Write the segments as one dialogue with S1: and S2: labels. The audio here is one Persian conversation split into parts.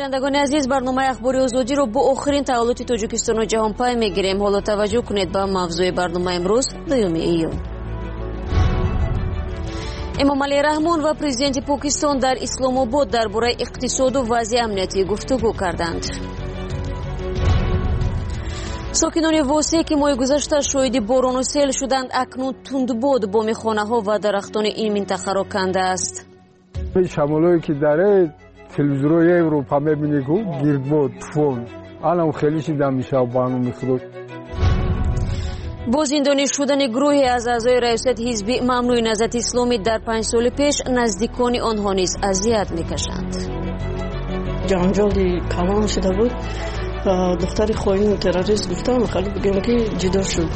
S1: شنوندگان عزیز، برنامه اخباری آزادی رو با آخرین تحولات تاجیکستان و جهان پای میگیریم. حالا توجه کنید به موضوع برنامه امروز 2 ایون. امامعلی رحمان و پرزیدنت پاکستان در اسلام آباد درباره اقتصاد و وضع امنیتی گفتگو کردند. ساکنان واسه که ماه گذشته شاهد باران و سیل شدند، اکنون تندباد بام خانه‌ها و درختان این منطقه را کنده است.
S2: شمالایی که داره تلویزیون‌های اروپا می‌بینی که گردباد، طوفان، الان خیلی شدید میشه و بانو می‌خوره.
S1: با زندانی شدن گروهی از اعضای ریاست حزب ممنوع نهضت اسلامی در 5 سال پیش، نزدیکان آنها نیز اذیت می‌کشند.
S3: جنجالی کلان شده بود. دختر خواهیم تروریست گفتم خیلی بگم که جدا شد.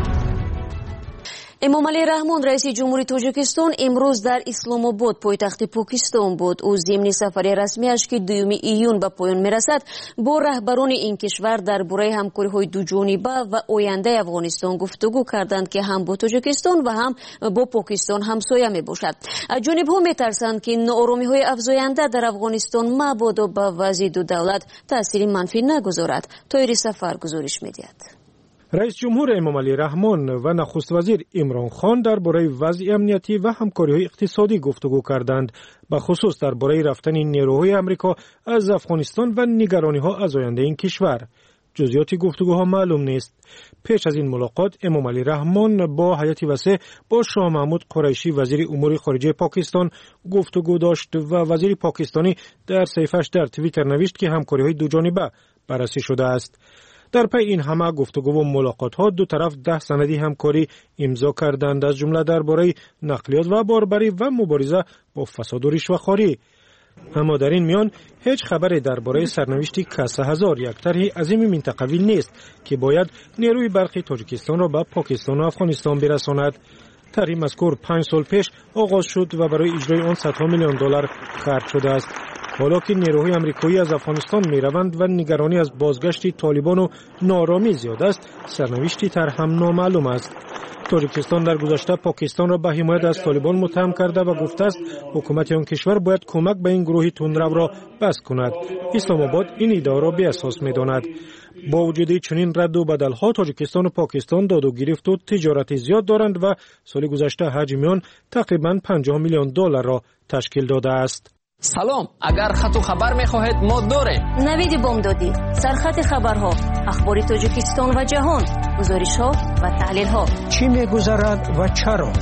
S1: امامعلی رحمان رئیس جمهوری تاجیکستان امروز در اسلام آباد پایتخت پاکستان بود. او ضمن سفر رسمیش که 2 ایون به پایان میرسد با رهبران این کشور درباره همکاری‌های دوجانبه و آینده افغانستان گفتگو کردند که هم با تاجیکستان و هم با پاکستان همسایه میباشد. از جانب‌ها میترسند که ناآرامی‌های افزاینده در افغانستان مبادا به وضع دو دولت تأثیر منفی نگذارد. طاهر سفر گزارش می‌دهد.
S4: رئیس جمهور امامعلی رحمان و نخست وزیر عمران خان درباره وضع امنیتی و همکاری‌های اقتصادی گفتگو کردند، به خصوص درباره رفتن نیروهای آمریکا از افغانستان و نگرانی‌ها از آینده این کشور. جزئیات گفتگوها معلوم نیست. پیش از این ملاقات امامعلی رحمان با هیئت وسیع با شاه محمود قریشی وزیر امور خارجه پاکستان گفتگو داشت و وزیر پاکستانی در صفحه‌اش در توییتر نوشت که همکاری‌های دوجانبه بررسی شده است. در پی این همه گفتگو و ملاقات ها دو طرف 10 سندی همکاری امضا کردند، از جمله درباره نقلیات و باربری و مبارزه با فساد و رشوه‌خواری. اما در این میان هیچ خبری درباره سرنوشت کاسه هزار، یک طرح عظیم منطقوی نیست که باید نیروی برقی تاجیکستان را به پاکستان و افغانستان برساند. طرح مذکور 5 سال پیش آغاز شد و برای اجرای آن صدها میلیون دلار خرج شده است. حالا که نیروهای آمریکایی از افغانستان می روند و نگرانی از بازگشت طالبان و نارامی زیاد است، سرنوشت طرح هم نامعلوم است. تاجیکستان در گذشته پاکستان را به حمایت از طالبان متهم کرده و گفته است حکومت آن کشور باید کمک به این گروه تندرو را بس کند. اسلام آباد این ادعا را بی اساس می داند. با وجود چنین رد و بدل‌ها، تاجیکستان و پاکستان داد و گرفت و تجارت زیاد دارند و سال گذشته حجم آن تقریباً 50 میلیون دلار را تشکیل داده است.
S5: سلام، اگر خط و خبر می‌خواهید ما داریم.
S1: نوید بامدادی، سرخط خبرها، اخبار تاجیکستان و جهان، گزارش‌ها و تحلیل‌ها.
S6: چی می‌گذرد و چرا؟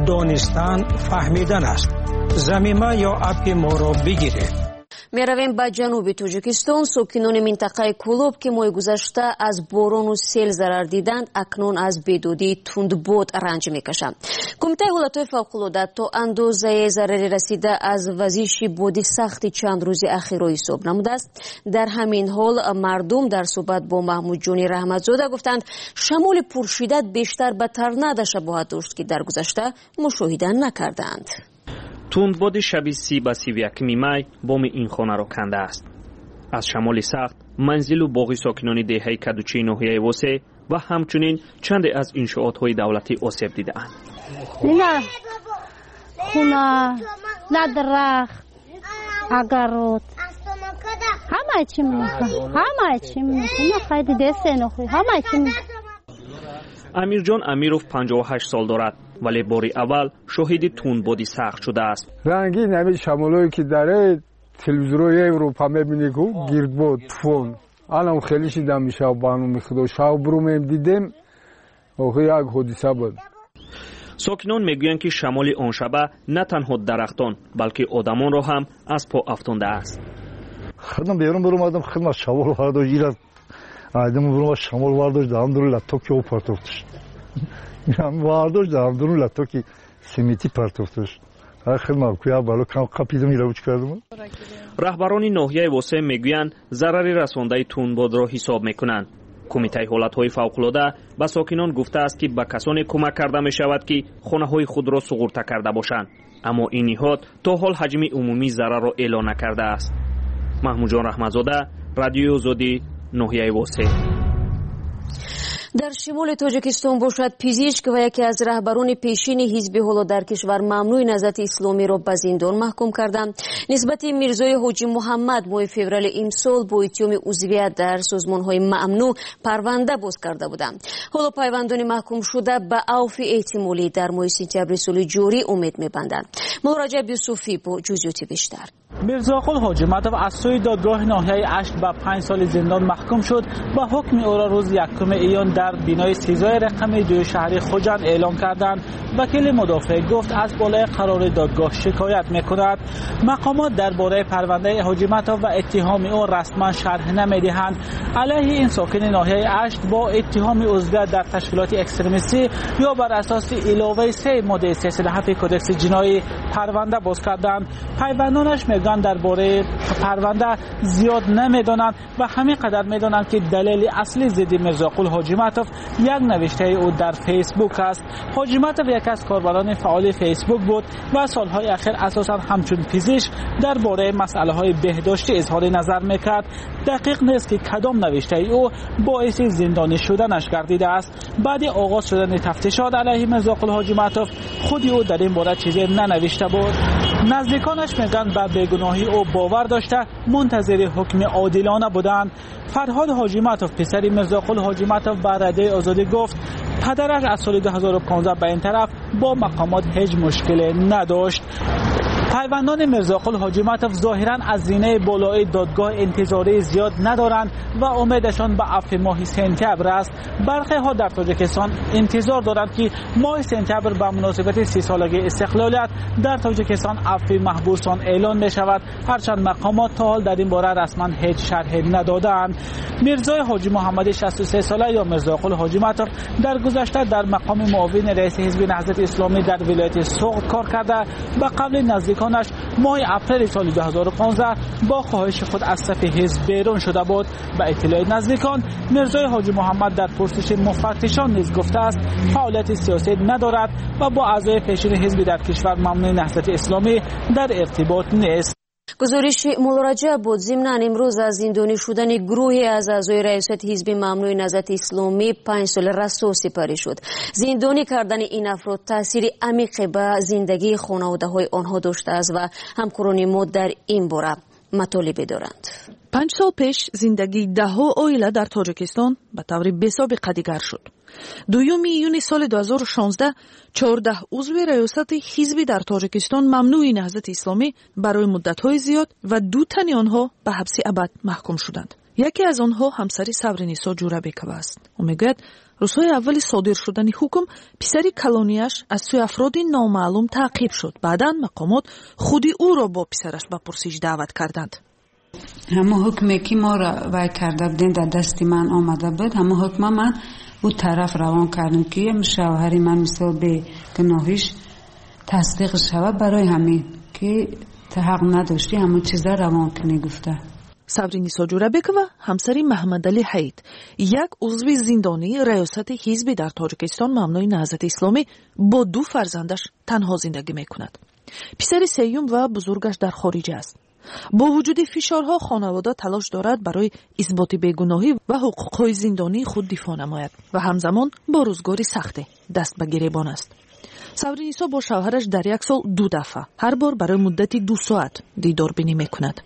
S6: دانستن فهمیدن است. زمینه یا اپ ما را بگیرید.
S1: میرویم به جنوب تاجیکستان. ساکنان منطقه کولوب که ماه گذشته از باران و سیل ضرر دیدند، اکنون از بیدادی تندباد رنج میکشند. کمیته حالتهای فوق‌العاده تا اندازه ضرر رسیده از وزش باد سخت چند روز اخیر را حساب نموده است. در همین حال مردم در صحبت با محمود جانی رحمتزاده گفتند شمال پرشدت بیشتر به تورنادو شباهت داشت که در گذشته مشاهده نکردند.
S7: تندباد شب 30 به 31 می بام این خانه را کنده است. از شمال سخت منزل و باغ ساکنان دهه کدوچی ناحیه واسه و همچنین چند از انشاءات‌های دولتی آسیب دیده‌اند.
S8: نه خونه، نه درخت، اگرود، همه چی میخواه، همه چی میخواه، خیلی دسته نخواه، همه چی میخواه.
S7: امیر جان امیروف 58 سال دارد، ولی باری اول شاهد تندبادی سخت شده است.
S2: رنگین همین شمالایی که داره تلویزیون‌های اروپا می‌بینی که گردباد، طوفان، الان خیلی شدید میشه و بانو می‌خوره. شب برو دیدیم اوه یک حادثه بود.
S7: ساکنان میگویند که شمال آن شبه نه تنها درختان بلکه آدمان را هم از پا افکنده است.
S9: خودم بیرون برم آدم خدمت شمال وارد گیرد. آدم برم شمال وارد الحمدلله توکیو پرتوفتش. هم وارداش دارم درون لطوکی سمیتی پرتوفتش. خدمت کویا بالا کپیدم ایراد کردم.
S7: رهبران ناحیه واسه میگویند ضرر رسانده تندباد را حساب میکنند. کمیته حالتهای فوق‌العاده به ساکنان گفته است که به کسانی کمک کرده می شود که خانه‌های خود را سقوط کرده باشند، اما این نهاد تا حال حجم عمومی ضرر را اعلام نکرده است. محمود جان رحمتزاده، رادیو آزادی، ناحیه واسه.
S1: در شمال تاجیکستان باشد پزشک و یکی از رهبران پیشین حزب حالا در کشور ممنوع نهضت اسلامی را به زندان محکوم کردند. نسبت میرزای حاجی محمد ماه فوریه امسال با اتهام عضویت در سازمان‌های ممنوع پرونده باز کرده بودند. حالا پیوندان محکوم شده به عفو احتمالی در ماه سپتامبر سال جاری امید می‌بندند. مراجع یوسفی با جزئیات بیشتر.
S10: میرزاقل حاجی مطب از سوی دادگاه ناحیه اشت به 5 سال زندان محکوم شد و حکم او را روز 1 ایان در بینای سیزای رقم 2 شهر خوجند اعلام کردند. وکیل مدافع گفت از بالای قرار دادگاه شکایت میکند. مقامات درباره پرونده حاجی مطب و اتهام او رسما شرح نمیدهند. علیه این ساکن ناحیه اشت با اتهام عضویت در تشکیلات اکستریمیستی یا بر اساس علاوه 3 ماده 337 کدکس جنایی پرونده باز کردند. پیوندانش میگن درباره پرونده زیاد نمیدانند و همین قدر میدانند که دلیل اصلی ضد میرزاقل حاجی مطب یک نوشته او در فیسبوک است. حاجی مطب یک از کاربران فعال فیسبوک بود و سالهای اخیر اساسا همچون پزشک درباره مسئله های بهداشتی اظهار نظر میکرد. دقیق نیست که کدام نوشته او باعث زندانی شدنش گردیده است. بعد آغاز شدن تفتیشات علیه میرزاقل حاجی مطب خود او در این باره چیزی ننوشته بود. نزدیکانش میگن به بیگناهی او باور داشته منتظر حکم عادلانه بودند. فرهاد حاجی مطب پسر میرزاقل حاجی مطب به رده آزادی گفت پدرش از سال 2015 به این طرف با مقامات هیچ مشکلی نداشت. پیوندان میرزاقل حاجی مطب ظاهرا از زینه بالای دادگاه انتظاری زیاد ندارند و امیدشان به عفو ماه سپتامبر است. برخی ها در تاجیکستان انتظار دارند که ماه سپتامبر به مناسبت 30 سالگی استقلالیت در تاجیکستان عفو محبوسان اعلان می شود، هرچند مقامات تا حال در این باره رسما هیچ شرحی ندادند. میرزای حاجی محمد 63 ساله یا میرزاقل حاجی مطب در گذشته در مقام معاون رئیس حزب نهضت اسلامی در ولایت سوغد کار کرده. به قبل نزدیکانش ماه اپریل سال 2015 با خواهش خود از صف حزب بیرون شده بود. به اطلاع نزدیکان میرزای حاجی محمد در پرسش مفتشان نیز گفته است فعالیت سیاسی ندارد و با اعضای پیشین حزب در کشور ممنوع نهضت اسلامی در ارتباط نیست.
S1: گزارش مراجع بود. ضمن امروز از زندانی شدن گروهی از اعضای ریاست حزب ممنوع نهضت اسلامی 5 سال رسوا سپری شد. زندانی کردن این افراد تاثیر عمیقی به زندگی خانواده‌های آنها داشته است و همکاران ما در این باره مطالبی دارند.
S11: 5 سال پیش زندگی ده‌ها عائله در تاجیکستان به طور بی‌سابقه دیگر شد. 2 ایون سال 2016 14 عضو ریاست حزب در تاجیکستان ممنوع نهضت اسلامی برای مدت‌های زیاد و 2 تن آنها به حبس ابد محکوم شدند. یکی از آنها همسری صبرنیسا جورابکова است. او میگوید روزهای اول صادر شدن حکم پسری کلونیش از سوی افراد نامعلوم تعقیب شد. بعداً مقامات خودی او را با پسرش به پرسش دعوت کردند.
S12: همه حکمی که ما را وای کرده بودیم در دست من آمده بود، همه حکم من او طرف روان کردم که شوهری من مثل به گناهیش تصدیق شود برای همین که حق نداشتی همون چیزا روان کنی گفته.
S11: صبرنیسا جورابکова همسری محمد علی حید یک عضو زندانی ریاست حزب در تاجیکستان ممنوع نهضت اسلامی با 2 فرزندش تنها زندگی میکند. پسر سیوم و بزرگش در خارج است. با وجود فشارها خانواده تلاش دارد برای اثبات بیگناهی و حقوقهای زندانی خود دفاع نماید و همزمان با روزگاری سخت دست به گریبان است. صبرنیسا با شوهرش در 1 سال 2 دفعه هر بار برای مدتی 2 ساعت دیدار بینی میکند.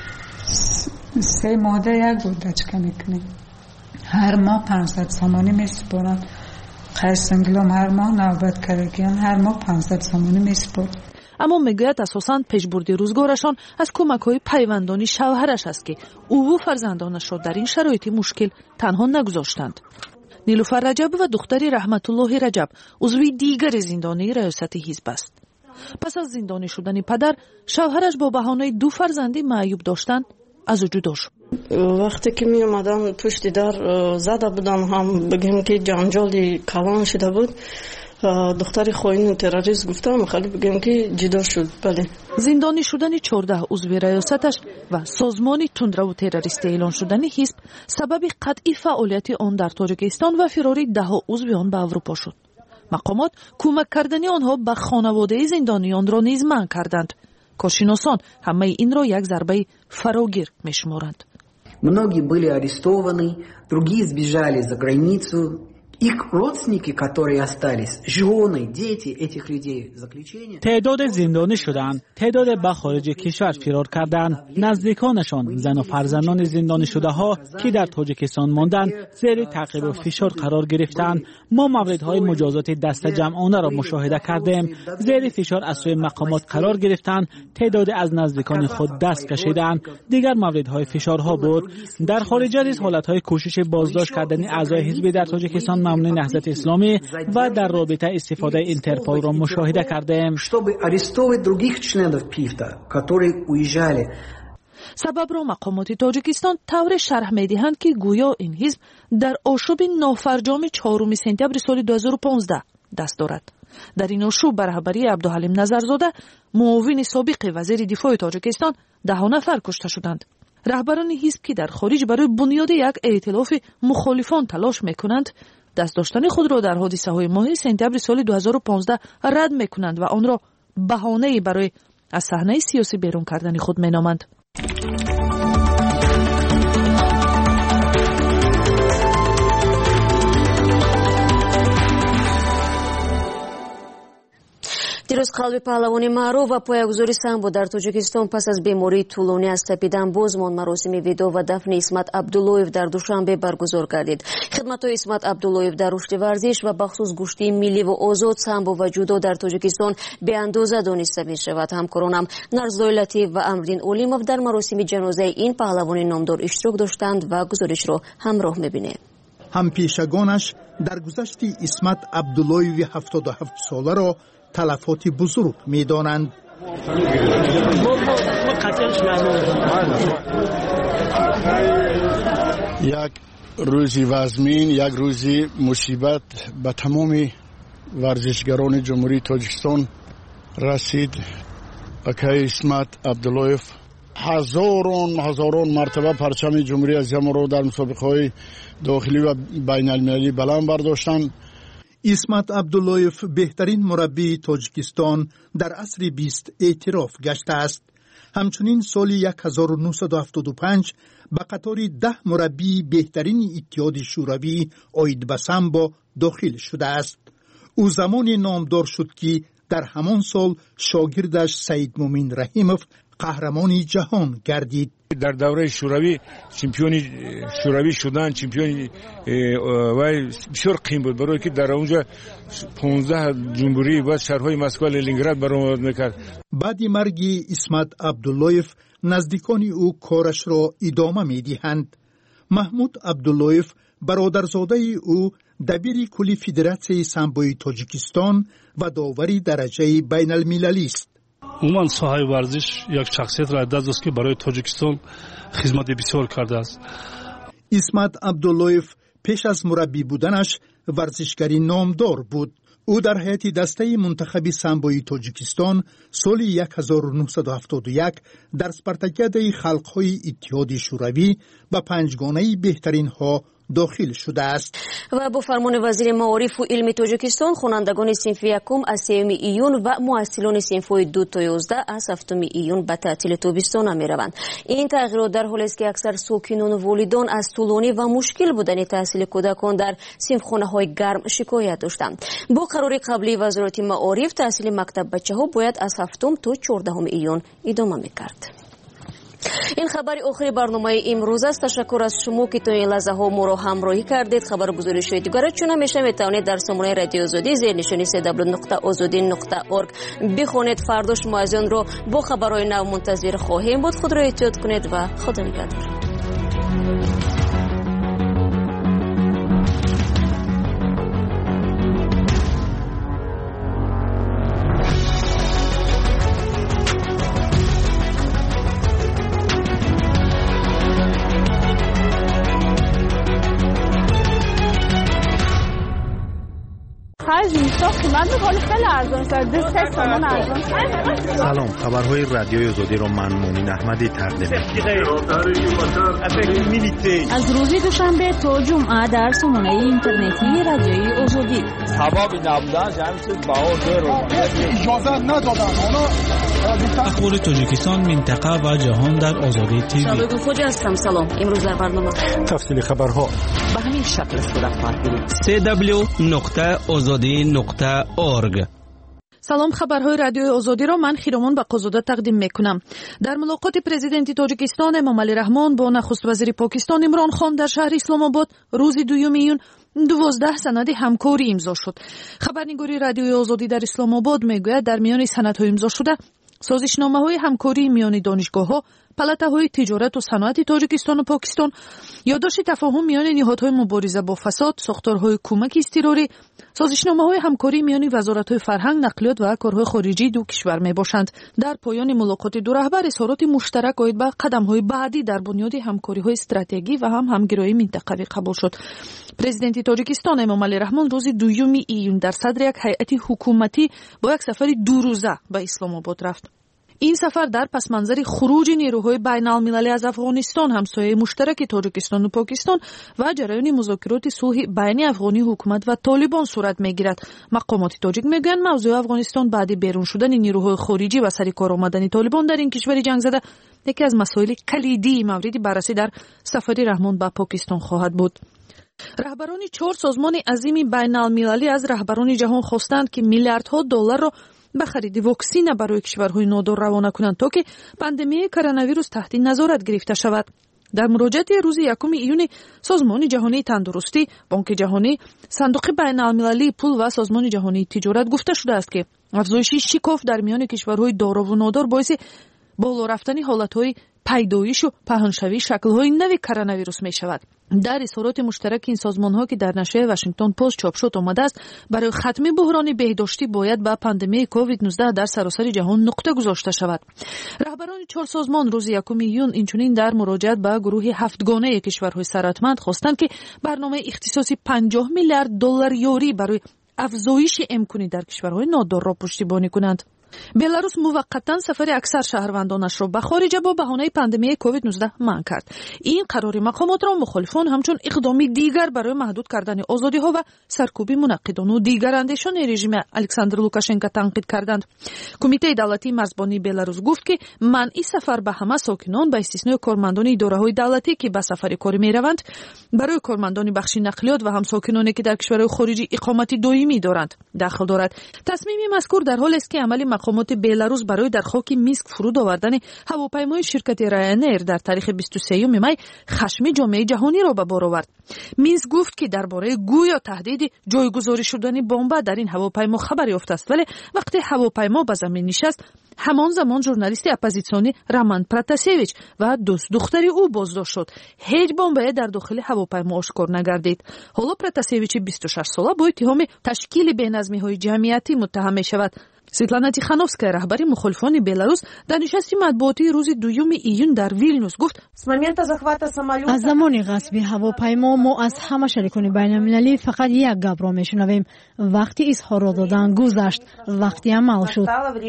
S12: 3 ماده یک بودچکه میکنیم. هر ماه 500 سامانی میسپارن. خیر سنگلام هر ماه نوبت کرگیان هر ماه 500 سامانی میسپارن.
S11: اما میگوید اساساً پیشبرد روزگارشان از کمک‌های پیوندانی شوهرش است که او و فرزندانش را در این شرایط مشکل تنها نگذاشتند. نیلوفر رجب و دختری رحمت الله رجب عضو دیگر زندانی ریاست حزب است. پس از زندانی شدن پدر، شوهرش با بهانه 2 فرزندی معیوب داشتن از او جدا شد.
S3: وقتی که می اومدن پشت در زده بودن، هم بگیم که جنجالی کلان شده بود. دختری خواهین تروریست گفتم خیلی بگیم که جدا شد. بله.
S11: زندانی شدن 14 عضو ریاستش و سازمان تندرو تروریستی اعلان شدن حزب سبب قطعی فعالیت آن در تاجیکستان و فراری 10 عضو آن به اروپا شد. مقامات کمک کردن آنها به خانواده زندانیان را نیز منع کردند. کارشناسان همه این را یک ضربه فراگیر می‌شمارند.
S13: Многие были арестованы, другие сбежали за границу
S10: تعداد زندانی شدند، تعداد به خارج کشور فرار کردند. نزدیکانشان، زن و فرزندان زندانی شده ها که در تاجیکستان ماندند زیر تعقیب و فشار قرار گرفتند. ما موردهای مجازات دست جمعانه را مشاهده کردیم. زیر فشار از سوی مقامات قرار گرفتند، تعداد از نزدیکان خود دست کشیدند. دیگر موردهای فشارها بود. در خارج از حالتهای کوشش بازداشت کردن اعضای حزب در تاجیکستان ممنوع نهضت اسلامی و در رابطه استفاده اینترپول را مشاهده کردیم.
S11: سبب را مقامات تاجیکستان طور شرح می‌دهند که گویا این حزب در آشوب نافرجام 4 سپتامبر سال 2015 دست دارد. در این آشوب به رهبری عبدالحلیم نظرزاده، معاون سابق وزیر دفاع تاجیکستان، 10 نفر کشته شدند. رهبران حزب که در خارج برای بنیاد یک ائتلاف مخالفان تلاش می‌کنند، دست داشتن خود را در حادثه‌های ماه سپتامبر سال 2015 رد می‌کنند و آن را بهانه‌ای برای از صحنه سیاسی بیرون کردن خود می‌نامند.
S1: دیروز قلبی پهلوانی معروف و پایه‌گذاری سامبو در تاجیکستان پس از بیماری طولانی از تپیدن بازماند. مراسم ویدو و دفن اسمت عبداللویف در دوشنبه برگزار گردید. خدمت‌های اسمت عبداللویف در رشد ورزش و بخصوص گوشتی ملی و آزاد، سامبو و جودو در تاجیکستان به اندازه دانسته می‌شود. همکارانم نرزلوی لطیف و امردین اولیموف در مراسم جنازه این پهلوان نامدار اشتراک داشتند و گزارش را همراه می‌بینیم.
S13: هم پیشگانش در گذشت اسمت عبداللویف 77 ساله را تلفات بزرگ می‌دانند.
S14: یک روزی وزمین، یک روزی مصیبت به تمام ورزشگران جمهوری تاجیکستان رسید. اکای اسمت عبداللویف هزاران مرتبه پرچم جمهوری اسلامی را در مسابقه‌های داخلی و بین المللی بلند برداشتند.
S13: اسمت عبداللویف بهترین مربی تاجیکستان در عصر 20 اعتراف گشته است. همچنین سال 1975 به قطار 10 مربی بهترین اتحاد شوروی عاید به سامبو داخل شده است. او زمانی نامدار شد که در همان سال شاگردش سید مومن رحیموف قهرمان جهان گردید.
S15: در دوره شوروی چمپیون شوروی شدن، چمپیون و بسیار قیم بود، برای که در اونجا 15 جمهوری و شهرهای مسکو و لنینگراد برآمد میکرد.
S13: بعد مرگ اسمت عبداللویف نزدیکان او کارش را ادامه میدهند. محمود عبداللویف برادرزاده او دبیر کل فدراسیون سامبوی تاجیکستان و داوری درجه بین المللی است.
S16: عموما ساحه ورزش یک شخصیت را دست است که برای تاجیکستان خدمت بسیار کرده است.
S13: اسمت عبداللویف پیش از مربی بودنش ورزشگری نامدار بود. او در هیئت دسته منتخب سامبوی تاجیکستان سال 1971 در اسپارتاکیاد خلق‌های اتحاد شوروی به پنجگانه بهترین ها داخل شده است.
S1: و با فرمان وزیر معارف و علم تاجیکستان، خوانندگان صنف یکم از 3 ایون و محصلان صنف‌های 2 تا 11 از 7 ایون به تعطیل تابستان می‌روند. این تغییرات در حالی است که اکثر ساکنان و والدان از طولانی و مشکل بودن تحصیل کودکان در صنفخانه‌های گرم شکایت داشتند. با قرار قبلی وزارت معارف، تحصیل مکتب بچه‌ها باید از 7 تا 14 ایون ادامه می‌کرد. این خبر آخری برنامه امروز است. تشکر از شما که تا این لحظه ها ما را همراهی کردید. خبر گزارش های دیگر چون همیشه میتوانید در سامانه رادیو آزادی زیر نشانی www.azadi.org بخوانید. فردا شما از آن را با خبرهای نو منتظر خواهیم بود. خود را احتیاط کنید و خدا نگهدار.
S17: سلام، خبرهای رادیوی آزادی را من مومن احمدی تقدیم
S18: از روز دوشنبه تا جمعه در سامانه اینترنتی رادیوی آزادی
S5: چی؟
S18: ثوابی نبودن همین چیز باور
S14: اجازه ندادن
S10: اخبار تاجیکستان، منطقه و جهان در آزادی تیوی.
S1: شباب خوجه هستم. سلام. امروز در برنامه
S4: تفصیل خبرها
S5: به همین شکل صورت خواهد گرفت.
S11: www.azadi.org. سلام، خبرهای رادیوی آزادی را من خیرامان بقازاده تقدیم میکنم. در ملاقات پرزیدنت تاجیکستان امامعلی رحمان با نخست وزیر پاکستان عمران خان در شهر اسلام آباد روز 2 ایون 12 سند همکاری امضا شد. خبرنگاری رادیوی آزادی در اسلام آباد میگوید در میان سندهای امضا شده سازشنامه‌های همکاری میان دانشگاه‌ها، پالاته‌های تجارت و صنعت تاجیکستان و پاکستان، یادداشت تفاهم میان نهادهای مبارزه با فساد، ساختارهای کمک اضطراری، سازشنامه‌های همکاری میان وزارت‌های فرهنگ، نقلیات و کارهای خارجی دو کشور میباشند. در پایان ملاقات دو رهبر اظهارات مشترک عاید به قدم‌های بعدی در بنیاد همکاری‌های استراتژیکی و همگرایی منطقوی قبول شد. پرزیدنت تاجیکستان امامعلی رحمان روز 2 ایون در صدر یک هیئت حکومتی با یک سفر 2 روزه به اسلام آباد رفت. این سفر در پس منظر خروج نیروهای بین المللی از افغانستان، همسایه مشترک تاجیکستان و پاکستان و جریان مذاکرات صلح بین افغانی حکومت و طالبان صورت میگیرد. مقامات تاجیک میگویند موضوع افغانستان بعد بیرون شدن نیروهای خارجی و سر کار آمدن طالبان در این کشور جنگ زده یکی از مسائل کلیدی مورد بررسی در سفر رحمان به پاکستان خواهد بود. رهبران 4 سازمان عظیم بین المللی از رهبران جهان خواستند که میلیاردها دلار را به خرید واکسن برای کشورهای نادار روانه کنند تا که پاندمی کرونا ویروس تحت نظارت گرفته شود. در مراجعه روز 1 ایون سازمان جهانی تندرستی، بانک جهانی، صندوق بین المللی پول و سازمان جهانی تجارت گفته شده است که افزایش شکاف در میان کشورهای دارا و نادار باعث بالا رفتن حالتهای پیدایش و پهنشوی شکل‌های نو کرونا ویروس می شود. در اظهارات مشترک این سازمان‌ها که در نشریه واشنگتن پست چاپ شد آمده است برای ختم بحران بهداشتی باید با پاندمی کووید 19 در سراسر جهان نقطه گذاشته شود. رهبران 4 سازمان روز 1 ایون اینچنین در مراجعت به گروه 7 گانه کشورهای ثروتمند خواستند که برنامه اختصاصی 50 میلیارد دلار یوری برای افزایش امکانی در کشورهای نادار را پشتیبانی کنند. بلاروس موقتا سفر اکثر شهروندانش را به خارج با بهانه پاندمی کووید 19 منع کرد. این قرار مقامات را مخالفان همچون اقدامی دیگر برای محدود کردن آزادی ها و سرکوب منعقدان و دیگر اندیشان رژیم الکساندر لوکاشنکو تنقید کردند. کمیته دولتی مرزبانی بلاروس گفت که منع سفر به همه ساکنان به استثنای کارمندان اداره‌های دولتی که به سفر کاری می‌روند برای کارمندان بخش نقلیات و هم ساکنانی که در کشورهای خارجی اقامت دائمی دارند داخل دارد. تصمیم مذکور در حالی است که عملی مقامات بلاروس برای در خاک مینسک فرود آوردن هواپیمای شرکت راینر در تاریخ 23 می خشم جامعه جهانی را به بار آورد. مینسک گفت که درباره گویا تهدید جایگذاری شدن بمب در این هواپیما خبر یافته است، ولی وقتی هواپیما به زمین نشست همان زمان ژورنالیست اپوزیسیونی رامان پراتاسیویچ و دوست دختری او بازداشت شد. هیچ بمبی در داخل هواپیما آشکار نگردید. حالا پراتاسیویچ 26 ساله با اتهام تشکیل بی‌نظمی‌های جمعیتی متهم می‌شود. سویتلانا تیخانوفسکا رهبر مخالفان بلاروس در نشست مطبوعاتی روز 2 ایون در ویلنیوس گفت
S19: از زمان غصب هواپیما ما از همه شریکان بین المللی فقط یک گپ را میشنویم. وقتی اظهار دادن گذشت، وقتی عمل شد.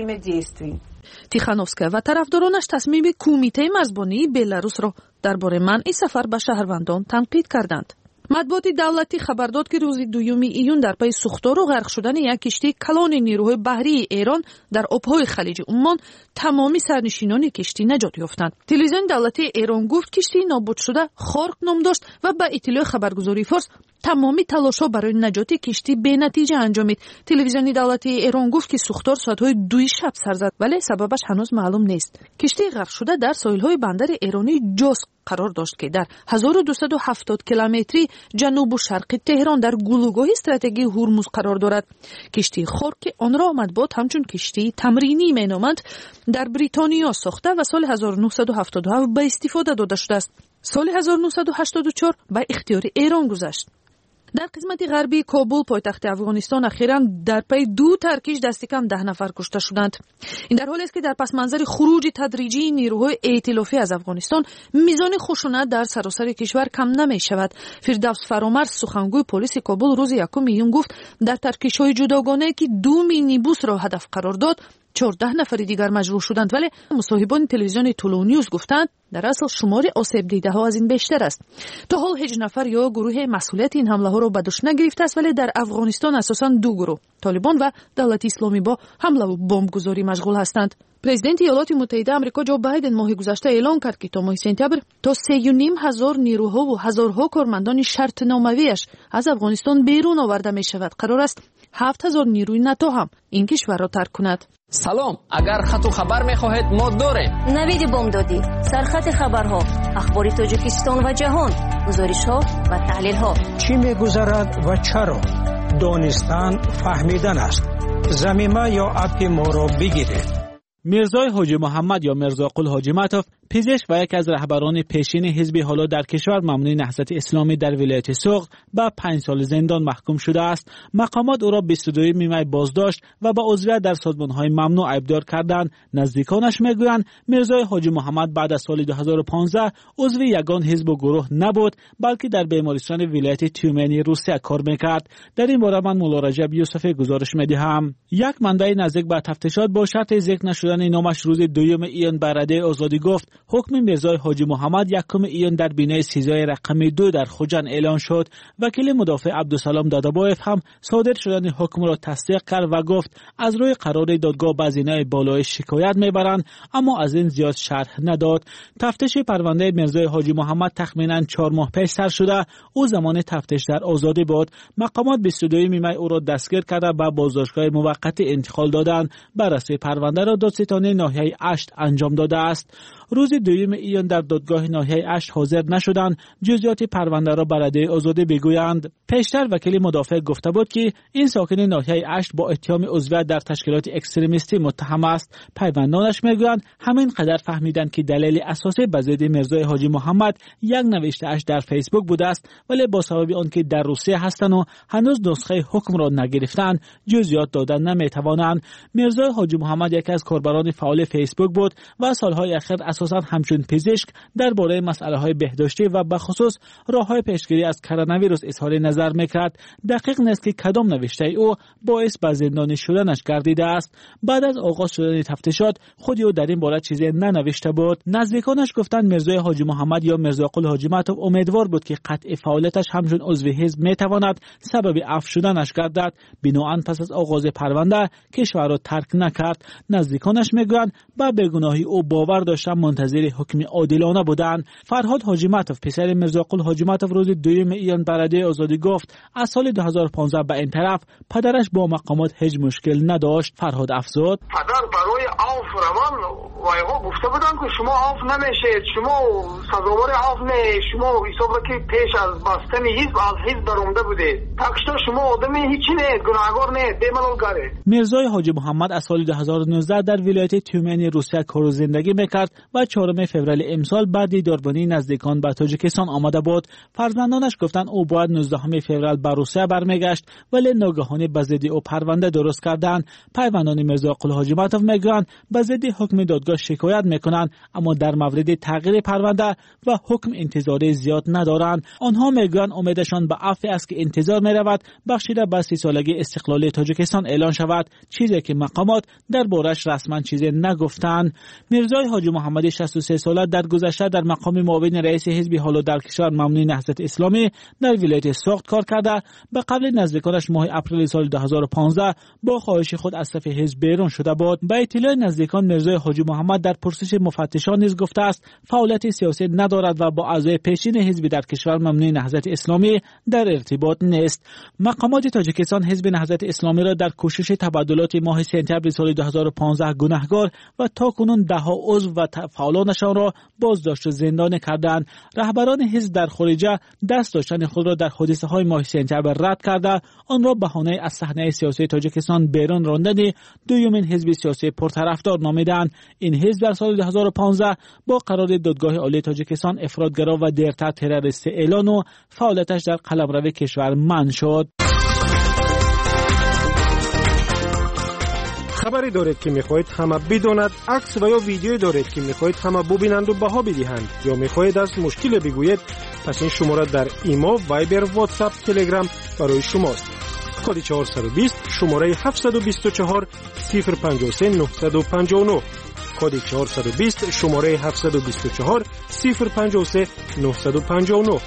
S11: تیخانوفسکا و طرفدارانش تصمیم کمیته مرزبانی بلاروس را درباره منع سفر به شهروندان تنقید کردند. مطبوعات دولتی خبر داد که روز 2 ایون در پی سوختار و غرق شدن یک کشتی کلان نیروهای بحری ایران در آبهای خلیج عمان تمامی سرنشینان کشتی نجات یافتند. تلویزیون دولتی ایران گفت کشتی نابود شده خارق نام داشت و به اطلاع خبرگزاری فارس تمامی تلاش‌ها برای نجات کشتی بی‌نتیجه انجامید. تلویزیون دولتی ایران گفت که سوختار ساعت‌های 2 شب سر زد ولی سببش هنوز معلوم نیست. کشتی غرق شده در ساحل‌های بندر ایرانی جوس قرار داشت که در 1270 کیلومتری جنوب و شرق تهران در گلوگاه استراتژیک هرمز قرار دارد. کشتی خارق که آن را مطبوعات همچون کشتی تمرینی مینامند در بریتانیا ساخته و سال 1977 به استفاده داده شده است. سال 1984 به اختیار ایران گذشت. در قسمت غربی کابل پایتخت افغانستان اخیراً در پی 2 ترکیش دست کم 10 نفر کشته شدند. این در حالی است که در پس منظر خروج تدریجی نیروهای ائتلافی از افغانستان میزان خشونت در سراسر کشور کم نمی شود. فردوس فرامرز سخنگوی پلیس کابل روز 1 ایون گفت در ترکیش‌های جداگانه که 2 مینیبوس را هدف قرار داد 14 نفر دیگر مجروح شدند، ولی مصاحبان تلویزیون تولونیوس گفتند در اصل شمار آسیب دیده ها از این بیشتر است. تا حال هیچ نفر یا گروه مسئولیت این حمله ها را به دوش نگرفته است، ولی در افغانستان اساساً دو گروه، طالبان و دولت اسلامی، با حمله و بمبگذاری مشغول هستند. پرزیدنت ایالات متحده آمریکا جو بایدن ماه گذشته اعلام کرد که تا ماه سپتامبر تا 3,500 نیروها و هزارها کارمندان شرط نامویش از افغانستان بیرون آورده می شود. قرار است 7,000 نیروی ناتو هم این کشور را ترک کند.
S20: سلام، اگر خط و خبر می‌خواهید ما داریم.
S1: نوید بامدادی، سرخط خبرها، اخبار تاجیکستان و جهان، گزارش‌ها و تحلیل‌ها.
S6: چی می‌گذرد و چرا؟ دانستن فهمیدن است. زمینه یا اپ ما را بگیرید.
S10: میرزای حاجی محمد یا میرزا قل حاجی معطوف، پزشک و یک از رهبران پیشین حزب حالا در کشور ممنوع نهضت اسلامی در ولایت سوق به 5 سال زندان محکوم شده است. مقامات او را 22 می بازداشت و با عضویت در سازمان‌های ممنوع ایبدار کردند. نزدیکانش میگویند میرزای حاجی محمد بعد از سال 2015 عضو یگان حزب و گروه نبود، بلکه در بیمارستان ولایت تیومنی روسیه کار میکرد. در این باره من مولا رجب یوسفی گزارش میدهم. یک منبع نزدیک به تفتیشات با شرط ذکر نشدن نامش روز 2 ایون به رده آزادی گفت حکم میرزای حاجی محمد 1 ایون در بینای سیزای رقم 2 در خوجند اعلان شد. وکیل مدافع عبدالسلام دادابایف هم صادر شدن حکم را تصدیق کرد و گفت از روی قرار دادگاه به زینای بالای شکایت میبرند، اما از این زیاد شرح نداد. تفتیش پرونده میرزای حاجی محمد تخمینا 4 ماه پیش سر شده. او زمان تفتیش در آزادی بود. مقامات 22 می او را دستگیر کرده به بازداشتگاه موقت انتقال دادند. بررسی پرونده را دادستانی ناحیه اشت انجام داده است. روز 2 ایون در دادگاه ناحیه اشت حاضر نشدند. جزئیات پرونده را برای آزادی بگویند. پیشتر وکیل مدافع گفته بود که این ساکن ناحیه اشت با اتهام عضویت در تشکیلات اکستریمیستی متهم است. پیوندانش میگویند همین قدر فهمیدند که دلیل اساسی به ضد میرزای حاجی محمد یک نوشته اش در فیسبوک بوده است، ولی با سبب آنکه در روسیه هستند و هنوز نسخه حکم را نگرفتند جزئیات دادن نمیتوانند. میرزای حاجی محمد یکی از کاربران فعال فیسبوک بود و سالهای اخیر اساساً همچون پزشک درباره مسائل بهداشتی و به خصوص راه‌های پیشگیری از کرونا ویروس اظهار نظر میکرد. دقیق نیست که کدام نوشته او باعث به زندانی شدنش گردیده است. بعد از آغاز شدن تفتیشات خود او در این باره چیزی ننوشته بود. نزدیکانش گفتند میرزای حاجی محمد یا میرزا قل حاجی معطوف امیدوار بود که قطع فعالیتش همچون عضو حزب میتواند سبب عفو شدنش گردد. بناهن پس از آغاز پرونده کشور را ترک نکرد. نزدیکانش میگویند با بیگناهی او باور داشتند، منتظر حکم عادلانه بودند. فرهاد حاجی معطوف پسر میرزا قل حاجی معطوف روز 2 ایون برای آزادی گفت از سال 2015 به این طرف پدرش با مقامات هیچ مشکل نداشت. فرهاد افزود
S21: پدر برای عفو روان وایغو گفته بودن که شما عفو نمیشید، شما سزاوار عفو نه، شما حساب که پیش از بستن حزب از حزب درآمده بوده، تکشتا شما آدم هیچی نه، گناهگار نه، بی‌ملالگاره.
S10: میرزای حاجی محمد از سال 2019 در ولایت تیومنی روسیه کار و زندگی میکرد و 4 فوریه امسال بعد دیداربانی نزدیکان به تاجیکستان آمده بود. فرزندانش گفتند او باید 19 فوریه به روسیه برمیگشت، ولی ناگهانی به ضد او پرونده درست کردند. پیوندان میرزا قل حاجی معطوف میگویند به ضد حکم دادگاه شکایت میکنند، اما در مورد تغییر پرونده و حکم انتظاری زیاد ندارند. آنها میگویند امیدشان به عفو است که انتظار میرود بخشیده به 30 سالگی استقلال تاجیکستان اعلان شود، چیزی که مقامات دربارش رسما چیزی نگفتند. میرزای حاجی محمد 63 ساله در گذشته در مقام معاون رئیس حزب حالا در کشور ممنوع نهضت اسلامی در ولایت سوخت کار کرده. به قبل نزدیکانش ماه اپریل سال 2015 با خواهش خود از صف حزب بیرون شده بود. به اطلاع نزدیکان میرزای حاجی محمد در پرسش مفتشان نیز گفته است فعالیت سیاسی ندارد و با اعضای پیشین حزب در کشور ممنوع نهضت اسلامی در ارتباط نیست. مقامات تاجیکستان حزب نهضت اسلامی را در کوشش تبادلات ماه سپتامبر سال 2015 گناهکار و تاکنون 10 عضو و فعالانشان را بازداشت و زندانی کردند. رهبران حزب در خارجه دست داشتن خود را در حادثه‌های ماه سپتامبر رد کرده آن را بهانه از صحنه سیاسی تاجیکستان بیرون راندن دومین حزب سیاسی پرطرفدار نامیدند. این حزب در سال 2015 با قرار دادگاه عالی تاجیکستان افراطگرا و دیرتر تروریست اعلان و فعالیتش در قلمرو کشور منع شد.
S4: خبری دارید که میخواهید همه بداند، عکس و یا ویدیویی دارید که میخواهید همه ببینند و بها بدهند، یا میخواهید از مشکل بگویید، پس این شماره در ایما، وایبر، واتساپ، تلگرام برای شماست. کد 420 شماره 724 053 959 کد 420 شماره 724 053 959.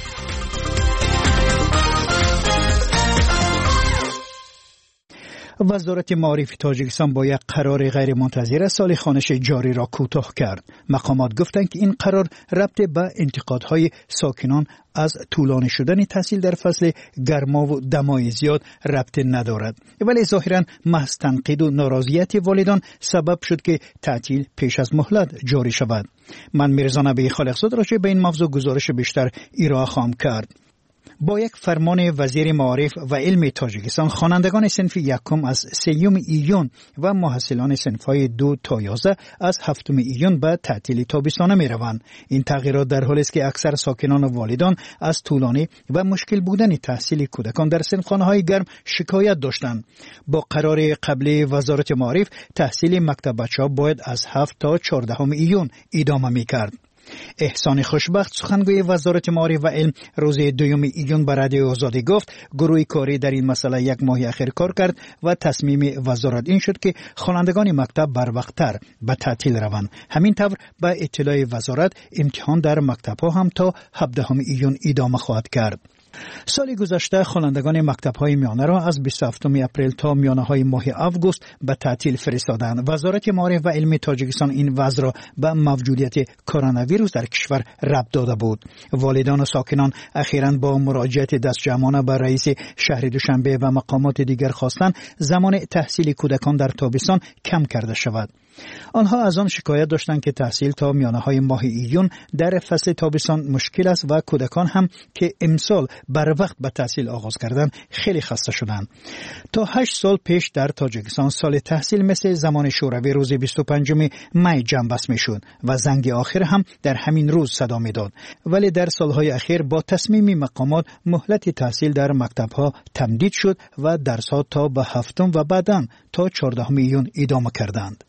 S13: وزارت معارف تاجیکستان با یک قرار غیر منتظره سال خوانش جاری را کوتاه کرد. مقامات گفتند که این قرار ربط به انتقادهای ساکنان از طولانی شدن تحصیل در فصل گرما و دمای زیاد ربط ندارد، ولی ظاهراً محض تنقید و ناراضیت والدان سبب شد که تعطیل پیش از مهلت جاری شود. من میرزا نبی خالقزاد راجع به این موضوع گزارش بیشتر ارائه خواهم کرد. با یک فرمان وزیر معارف و علم تاجیکستان خوانندگان صنف یکم از 3 ایون و محصلان صنف‌های 2 تا 11 از 7 ایون به تعطیل تابستانه می‌روند. این تغییرات در حالی است که اکثر ساکنان و والدان از طولانی و مشکل بودن تحصیل کودکان در صنفخانه‌های گرم شکایت داشتند. با قرار قبلی وزارت معارف تحصیل مکتب بچه‌ها باید از 7 تا 14 ایون ادامه می‌کرد. احسان خوشبخت سخنگوی وزارت معارف و علم روز 2 ایون به رادیو آزادی گفت گروه کاری در این مسئله 1 ماه اخیر کار کرد و تصمیم وزارت این شد که خوانندگان مکتب بر وقت‌تر به تعطیل روند. همین طور به اطلاع وزارت امتحان در مکتب‌ها هم تا 17 ایون ادامه خواهد کرد. سال گذشته خوانندگان مکتب‌های میانه را از 27 اپریل تا میانه‌های ماه آگوست به تعطیل فرستادند. وزارت معارف و علم تاجیکستان این وضع را به موجودیت کرونا ویروس در کشور ربط داده بود. والدان و ساکنان اخیراً با مراجعت دستجمعانه به رئیس شهر دوشنبه و مقامات دیگر خواستند زمان تحصیل کودکان در تابستان کم کرده شود. آنها از آن شکایت داشتند که تحصیل تا میانه‌های ماه ایون در فصل تابستان مشکل است و کودکان هم که امسال بر وقت به تحصیل آغاز کردند خیلی خسته شدند. تا 8 سال پیش در تاجیکستان سال تحصیل مثل زمان شوروی روز 25 می جنبش میشد و زنگ آخر هم در همین روز صدا میداد، ولی در سالهای اخیر با تصمیم مقامات مهلت تحصیل در مکتب‌ها تمدید شد و درس‌ها تا به 7 و بعداً تا 14 ایون ادامه کردند.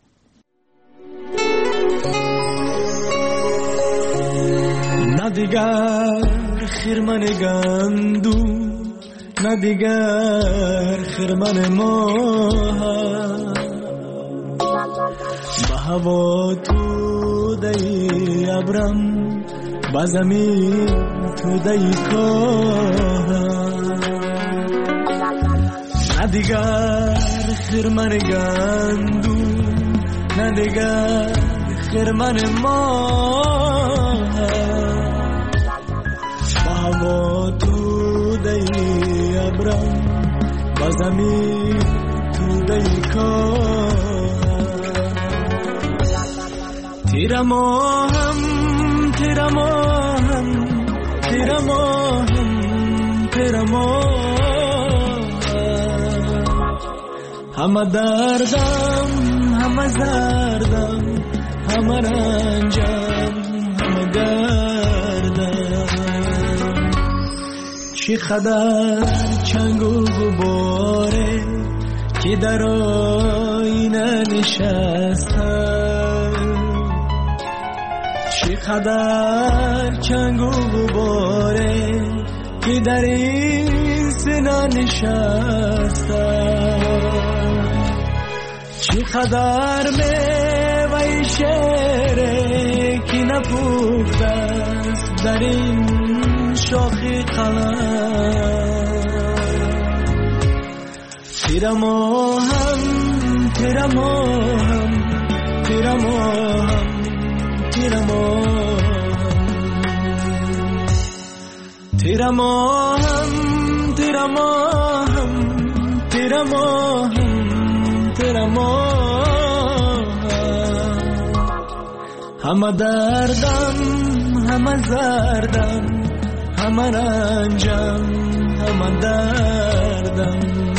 S8: نه دیگر خرمن گندو، نه دیگر خرمن ماه، به هوا تو دی ابرم، به زمین تو دی کاه. نه دیگر خرمن گندو، نه دیگر خرمن ماه، با تو دی ابرم، با زمین تو دی کار. تیرا ماهم، تیرا ماهم، تیرا ماهم، تیرا ماهم، همه دردم، همه زردم، همه رنجم، همه گردم. چی قدر چنگ و غباره که در آینه نشستم، چی قدر چنگ و غباره که در این سینه نشستم، چی قدر میوه شعره که نپخته است در این شاخی قلم. تیرا ماهم، تیرا ماهم، تیرا ماهم، تیرا ماهم، تیرا ماهم، تیرا ماهم، تیرا ماهم، تیرا ماهم، همه دردم، همه زردم، همه رنجم، همه دردم.